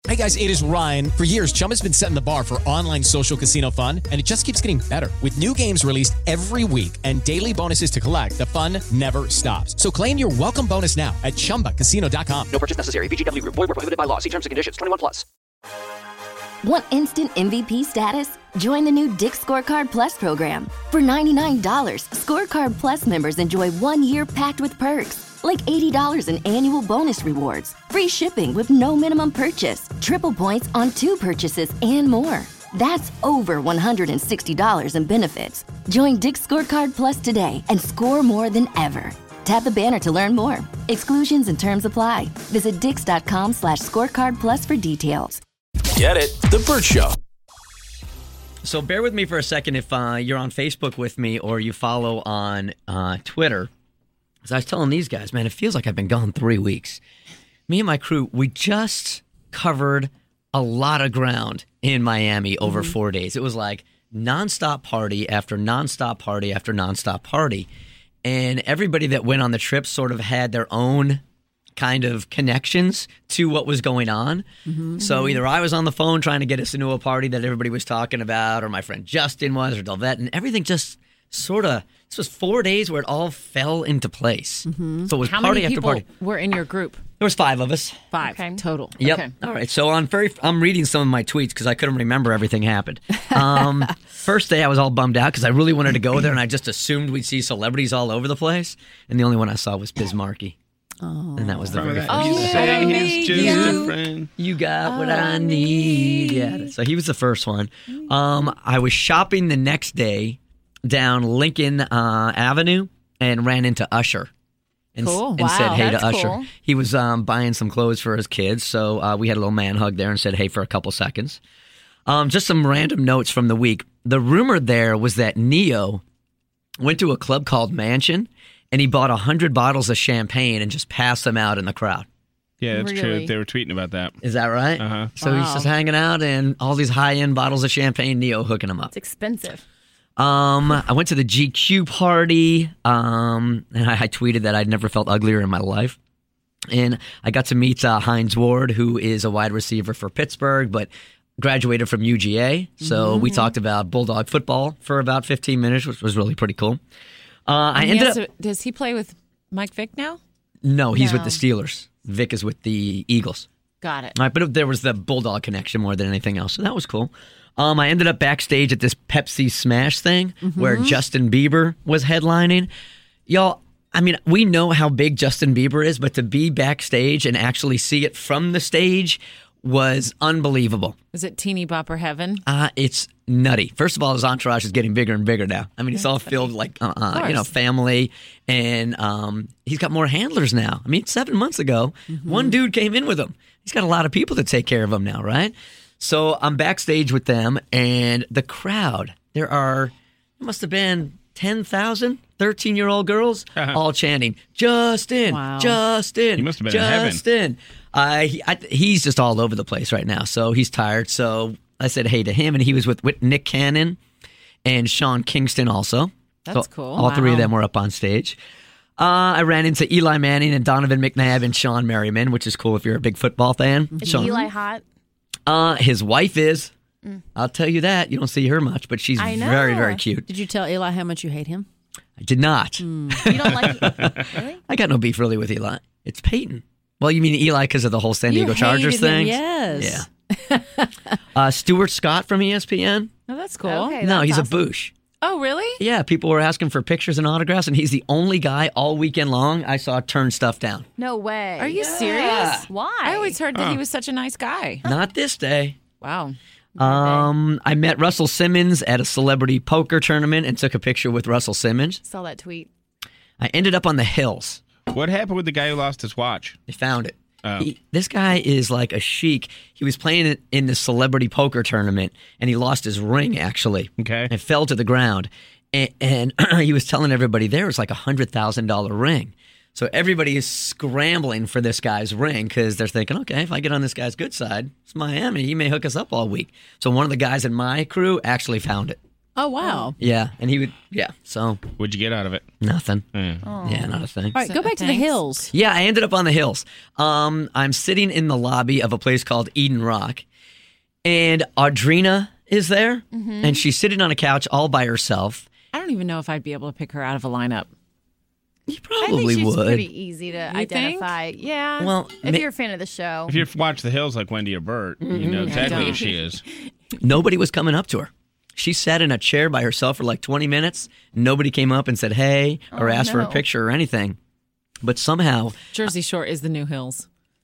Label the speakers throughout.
Speaker 1: Hey guys, it is Ryan. For years, Chumba's been setting the bar for online social casino fun, and it just keeps getting better. With new games released every week and daily bonuses to collect, the fun never stops. So claim your welcome bonus now at ChumbaCasino.com.
Speaker 2: No purchase necessary. VGW Group. Void where prohibited by law. See terms and conditions. 21+.
Speaker 3: Want instant MVP status? Join the new Dick's Scorecard Plus program. For $99, Scorecard Plus members enjoy 1 year packed with perks, like $80 in annual bonus rewards, free shipping with no minimum purchase, triple points on 2 purchases, and more. That's over $160 in benefits. Join Dick's Scorecard Plus today and score more than ever. Tap the banner to learn more. Exclusions and terms apply. Visit dix.com/scorecardplus for details.
Speaker 4: Get it? The Bert Show.
Speaker 5: So bear with me for a second if you're on Facebook with me or you follow on Twitter. As I was telling these guys, man, it feels like I've been gone 3 weeks. Me and my crew, we just covered a lot of ground in Miami over 4 days. It was like nonstop party after nonstop party after nonstop party. And everybody that went on the trip sort of had their own kind of connections to what was going on. So either I was on the phone trying to get us into a party that everybody was talking about, or my friend Justin was, or Delvette, and everything just sort of, this was 4 days where it all fell into place. So it was
Speaker 6: How
Speaker 5: party
Speaker 6: many
Speaker 5: after party.
Speaker 6: people were in your group?
Speaker 5: There was 5 of us.
Speaker 6: 5 total.
Speaker 5: Yep.
Speaker 6: Okay.
Speaker 5: All right. So I'm reading some of my tweets because I couldn't remember everything happened. First day I was all bummed out because I really wanted to go there, and I just assumed we'd see celebrities all over the place. And the only one I saw was Biz Markie. And that was the very first
Speaker 7: Say he's just a friend.
Speaker 5: You got what I need. Yeah. So he was the first one. I was shopping the next day down Lincoln Avenue and ran into Usher. And,
Speaker 6: Cool.
Speaker 5: and said hey
Speaker 6: That's
Speaker 5: to Usher.
Speaker 6: cool.
Speaker 5: He was buying some clothes for his kids, so we had a little man hug there and said hey for a couple seconds. Just some random notes from the week. The rumor there was that Neo went to a club called Mansion, and he bought 100 bottles of champagne and just passed them out in the crowd.
Speaker 7: Yeah, that's
Speaker 6: Really?
Speaker 7: true. They were tweeting about that.
Speaker 5: Is that right?
Speaker 7: Uh-huh.
Speaker 5: So he's just hanging out and all these high-end bottles of champagne, Neo hooking them up.
Speaker 6: It's expensive.
Speaker 5: I went to the GQ party, and I tweeted that I'd never felt uglier in my life. And I got to meet Hines Ward, who is a wide receiver for Pittsburgh, but graduated from UGA. So we talked about Bulldog football for about 15 minutes, which was really pretty cool.
Speaker 6: Does he play with Mike Vick now?
Speaker 5: No, he's with
Speaker 6: No.
Speaker 5: the Steelers. Vic is with the Eagles.
Speaker 6: Got it.
Speaker 5: All right, but there was the Bulldog connection more than anything else, so that was cool. I ended up backstage at this Pepsi Smash thing where Justin Bieber was headlining. Y'all, I mean, we know how big Justin Bieber is, but to be backstage and actually see it from the stage was unbelievable.
Speaker 6: Is it teeny bopper heaven?
Speaker 5: It's nutty. First of all, his entourage is getting bigger and bigger now. I mean, it's all filled like, family, and he's got more handlers now. I mean, 7 months ago, one dude came in with him. He's got a lot of people to take care of him now, right? So I'm backstage with them, and the crowd, there must have been 10,000 13-year-old girls all chanting, Justin,
Speaker 6: Wow.
Speaker 5: Justin,
Speaker 7: He must have been in heaven.
Speaker 5: Justin. He's just all over the place right now, so he's tired. So I said hey to him, and he was with Nick Cannon and Sean Kingston also.
Speaker 6: That's
Speaker 5: So
Speaker 6: cool.
Speaker 5: All three of
Speaker 6: Wow.
Speaker 5: them were up on stage. I ran into Eli Manning and Donovan McNabb and Sean Merriman, which is cool if you're a big football fan.
Speaker 6: Is
Speaker 5: Sean,
Speaker 6: Eli hot?
Speaker 5: his wife is. I'll tell you that. You don't see her much, but she's
Speaker 6: I know.
Speaker 5: very, very cute.
Speaker 8: Did you tell Eli how much you hate him?
Speaker 5: I did not.
Speaker 6: You don't like really?
Speaker 5: I got no beef really with Eli. It's Peyton. Well, you mean Eli because of the whole San Diego Chargers
Speaker 8: hated him,
Speaker 5: thing?
Speaker 8: yes.
Speaker 5: Yeah. Stuart Scott from ESPN.
Speaker 6: Oh, that's cool.
Speaker 8: Okay.
Speaker 5: No,
Speaker 8: that's
Speaker 5: he's
Speaker 8: awesome.
Speaker 5: a Boosh.
Speaker 6: Oh, really?
Speaker 5: Yeah, people were asking for pictures and autographs, and he's the only guy all weekend long I saw turn stuff down.
Speaker 8: No way.
Speaker 6: Are you serious?
Speaker 8: Why?
Speaker 6: I always heard that he was such a nice guy.
Speaker 5: Not this day.
Speaker 6: Wow.
Speaker 5: I met Russell Simmons at a celebrity poker tournament and took a picture with Russell Simmons.
Speaker 6: Saw that tweet.
Speaker 5: I ended up on the hills.
Speaker 7: What happened with the guy who lost his watch?
Speaker 5: They found it.
Speaker 7: Oh.
Speaker 5: This guy is like a sheik. He was playing it in the celebrity poker tournament, and he lost his ring, actually.
Speaker 7: Okay.
Speaker 5: It fell to the ground. And he was telling everybody there was like a $100,000 ring. So everybody is scrambling for this guy's ring because they're thinking, okay, if I get on this guy's good side, it's Miami. He may hook us up all week. So one of the guys in my crew actually found it.
Speaker 8: Oh, wow.
Speaker 5: Yeah, and he would, so
Speaker 7: What'd you get out of it?
Speaker 5: nothing.
Speaker 7: Yeah.
Speaker 5: Yeah, not a thing.
Speaker 8: All right, go back to the
Speaker 6: Thanks.
Speaker 8: hills.
Speaker 5: Yeah, I ended up on the hills. I'm sitting in the lobby of a place called Eden Rock, and Audrina is there, and she's sitting on a couch all by herself.
Speaker 6: I don't even know if I'd be able to pick her out of a lineup.
Speaker 5: You
Speaker 9: I
Speaker 5: probably
Speaker 9: think she's
Speaker 5: would.
Speaker 9: pretty easy to
Speaker 6: think?
Speaker 9: identify. Yeah.
Speaker 5: Well,
Speaker 9: if you're a fan of the show.
Speaker 7: If you watch The Hills like Wendy or Bert, you know exactly who she is.
Speaker 5: Nobody was coming up to her. She sat in a chair by herself for like 20 minutes. Nobody came up and said hey or asked for a
Speaker 9: no.
Speaker 5: picture or anything. But somehow,
Speaker 6: Jersey Shore is the new Hills.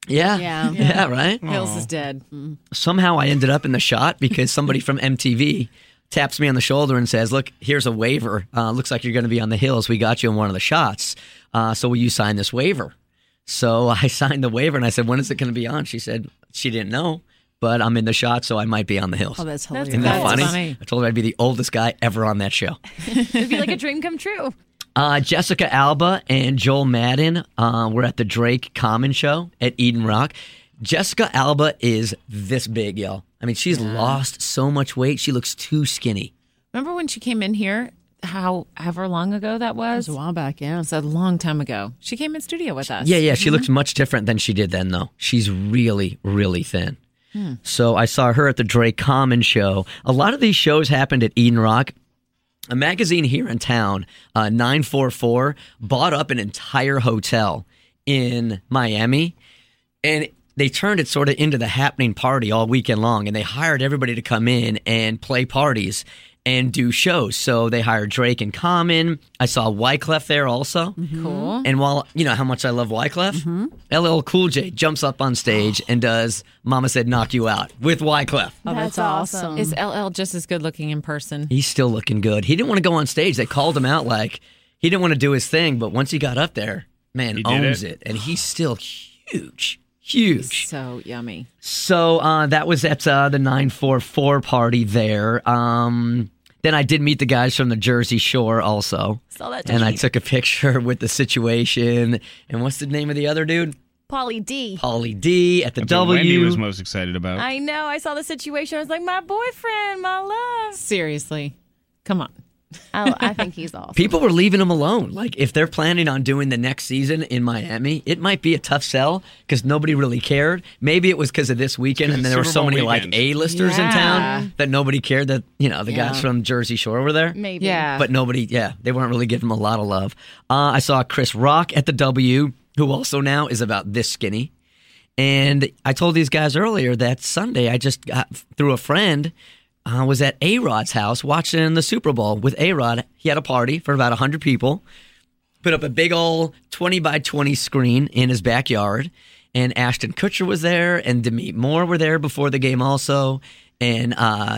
Speaker 5: yeah, right?
Speaker 6: Hills is dead.
Speaker 5: Somehow I ended up in the shot because somebody from MTV taps me on the shoulder and says, look, here's a waiver. Looks like you're going to be on the hills. We got you in one of the shots. So will you sign this waiver? So I signed the waiver and I said, when is it going to be on? She said she didn't know, but I'm in the shot, so I might be on the hills.
Speaker 8: Oh, that's hilarious.
Speaker 5: Isn't that
Speaker 6: That's
Speaker 5: funny?
Speaker 6: funny.
Speaker 5: I told her I'd be the oldest guy ever on that show.
Speaker 9: It'd be like a dream come true.
Speaker 5: Jessica Alba and Joel Madden were at the Drake Common show at Eden Rock. Jessica Alba is this big, y'all. I mean, she's lost so much weight. She looks too skinny.
Speaker 6: Remember when she came in here? However long ago that
Speaker 8: It
Speaker 6: was?
Speaker 8: was a while back, yeah.
Speaker 6: It's a long time ago. She came in studio with us.
Speaker 5: Yeah, she looks much different than she did then, though. She's really, really thin. So I saw her at the Drake Common show. A lot of these shows happened at Eden Rock. A magazine here in town, 944, bought up an entire hotel in Miami, and they turned it sort of into the happening party all weekend long, and they hired everybody to come in and play parties and do shows. So they hired Drake and Common. I saw Wyclef there also.
Speaker 6: Cool.
Speaker 5: And while, you know how much I love Wyclef, LL Cool J jumps up on stage and does Mama Said Knock You Out with Wyclef.
Speaker 8: Oh, that's awesome.
Speaker 6: Is LL just as good looking in person?
Speaker 5: He's still looking good. He didn't want to go on stage. They called him out like he didn't want to do his thing, but once he got up there, man,
Speaker 7: He did
Speaker 5: owns
Speaker 7: it.
Speaker 5: it. And he's still huge. Huge.
Speaker 6: So yummy.
Speaker 5: So that was at the 944 party there. Then I did meet the guys from the Jersey Shore also.
Speaker 9: Saw that
Speaker 5: And I
Speaker 9: tweet.
Speaker 5: took a picture with the situation. And what's the name of the other dude?
Speaker 9: Pauly D.
Speaker 5: Pauly D at the
Speaker 7: That's what Wendy
Speaker 5: W.
Speaker 7: was most excited about.
Speaker 9: I know. I saw the situation. I was like, my boyfriend, my love.
Speaker 6: Seriously. Come on.
Speaker 9: I think he's awesome.
Speaker 5: People were leaving him alone. Like, if they're planning on doing the next season in Miami, it might be a tough sell because nobody really cared. Maybe it was because of this weekend, and then there were
Speaker 7: Super
Speaker 5: so
Speaker 7: Bowl
Speaker 5: many
Speaker 7: weekend.
Speaker 5: like A-listers in
Speaker 6: Yeah.
Speaker 5: town that nobody cared that, you know, the guys from Jersey Shore were there.
Speaker 9: Maybe.
Speaker 6: Yeah.
Speaker 5: But nobody, they weren't really giving him a lot of love. I saw Chris Rock at the W, who also now is about this skinny. And I told these guys earlier that Sunday I just got through a friend. Was at A-Rod's house watching the Super Bowl with A-Rod. He had a party for about 100 people. Put up a big old 20 by 20 screen in his backyard. And Ashton Kutcher was there, and Demi Moore were there before the game also. And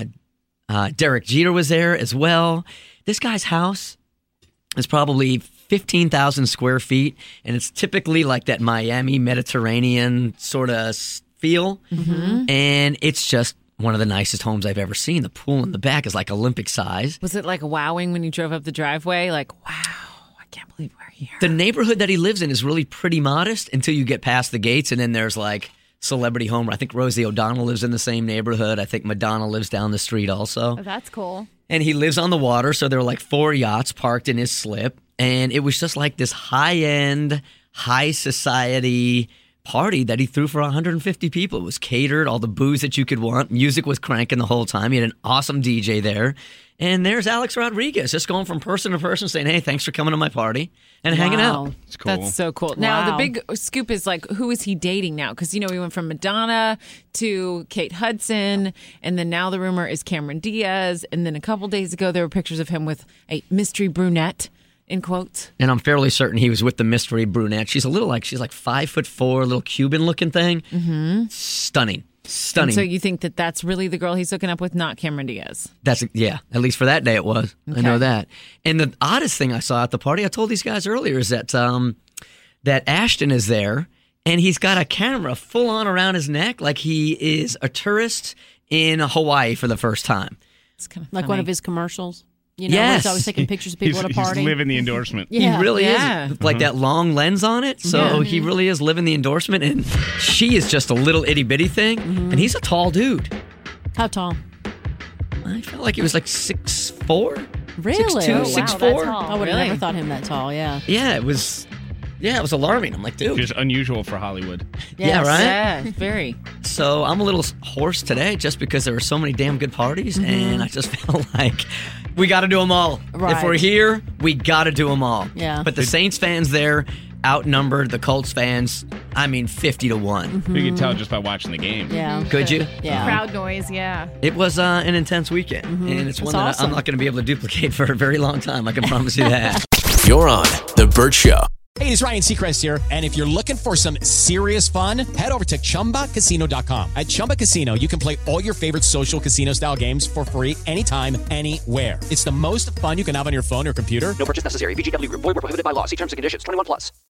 Speaker 5: Derek Jeter was there as well. This guy's house is probably 15,000 square feet, and it's typically like that Miami Mediterranean sort of feel. And it's just one of the nicest homes I've ever seen. The pool in the back is like Olympic size.
Speaker 6: Was it like wowing when you drove up the driveway? Like, wow, I can't believe we're here.
Speaker 5: The neighborhood that he lives in is really pretty modest until you get past the gates, and then there's like celebrity home. I think Rosie O'Donnell lives in the same neighborhood. I think Madonna lives down the street also.
Speaker 9: Oh, that's cool.
Speaker 5: And he lives on the water, so there were like 4 yachts parked in his slip. And it was just like this high-end, high society party that he threw for 150 people. It was catered, all the booze that you could want. Music was cranking the whole time. He had an awesome DJ there. And there's Alex Rodriguez just going from person to person saying, hey, thanks for coming to my party and hanging out.
Speaker 7: It's cool.
Speaker 6: That's so cool. Now, the
Speaker 8: Wow.
Speaker 6: big scoop is like, who is he dating now? Because, you know, he went from Madonna to Kate Hudson, and then now the rumor is Cameron Diaz. And then a couple days ago, there were pictures of him with a mystery brunette, in quotes.
Speaker 5: And I'm fairly certain he was with the mystery brunette. She's like 5'4", little Cuban looking thing. Mm-hmm. Stunning.
Speaker 6: And so you think that that's really the girl he's hooking up with, not Cameron Diaz?
Speaker 5: That's at least for that day it was. I know
Speaker 6: Okay.
Speaker 5: that. And the oddest thing I saw at the party, I told these guys earlier, is that that Ashton is there and he's got a camera full on around his neck like he is a tourist in Hawaii for the first time.
Speaker 6: It's kind of
Speaker 8: Like one of his commercials. You know, where
Speaker 5: Yes.
Speaker 8: he's always taking pictures of people at a party.
Speaker 7: He's living the endorsement.
Speaker 8: Yeah.
Speaker 5: He really
Speaker 6: Yeah.
Speaker 5: is like that long lens on it. So he really is living the endorsement. And she is just a little itty bitty thing. And he's a tall dude.
Speaker 8: How tall?
Speaker 5: I felt like he was like 6'4".
Speaker 8: Really?
Speaker 5: 6'2",
Speaker 8: Oh, wow,
Speaker 5: 6'4".
Speaker 6: that's tall.
Speaker 8: I would have
Speaker 6: Really?
Speaker 8: never thought him that tall. Yeah.
Speaker 5: Yeah, it was alarming. I'm like, dude.
Speaker 7: Just unusual for Hollywood.
Speaker 5: Yeah, right?
Speaker 6: Yeah, very.
Speaker 5: So I'm a little hoarse today just because there were so many damn good parties, and I just felt like we got to do them all.
Speaker 8: Right.
Speaker 5: If we're here, we got to do them all.
Speaker 8: Yeah.
Speaker 5: But the Saints fans there outnumbered the Colts fans, 50-1.
Speaker 7: You could tell just by watching the game.
Speaker 8: Yeah.
Speaker 5: Could you?
Speaker 8: Yeah.
Speaker 9: Crowd noise, yeah.
Speaker 5: It was an intense weekend, and it's one that
Speaker 8: awesome.
Speaker 5: I'm not going to be able to duplicate for a very long time. I can promise you that.
Speaker 4: You're on The Burt Show.
Speaker 1: Hey, it's Ryan Seacrest here. And if you're looking for some serious fun, head over to ChumbaCasino.com. At Chumba Casino, you can play all your favorite social casino-style games for free anytime, anywhere. It's the most fun you can have on your phone or computer.
Speaker 2: No purchase necessary. VGW Group. Void where prohibited by law. See terms and conditions. 21+.